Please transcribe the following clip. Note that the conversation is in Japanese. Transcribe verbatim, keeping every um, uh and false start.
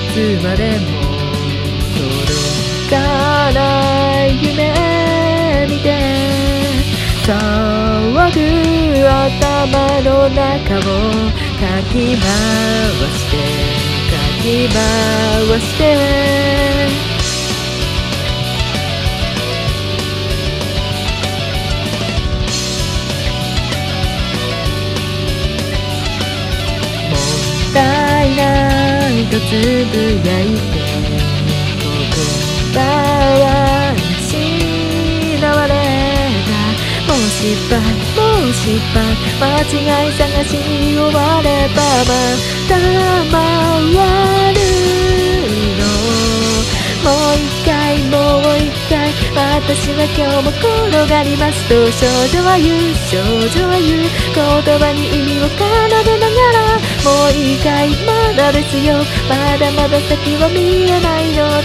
つまでも届かない夢見て騒ぐ頭の中をかき回してかき回してもったいないとつぶやいて言葉は失われた。もう失敗もう失敗間違い探しに追われたまた回るの。もう一回もう一回私は今日も転がりますと少女は言う少女は言う言葉に意味を奏でながらもう一回まだですよまだまだ先は見えないの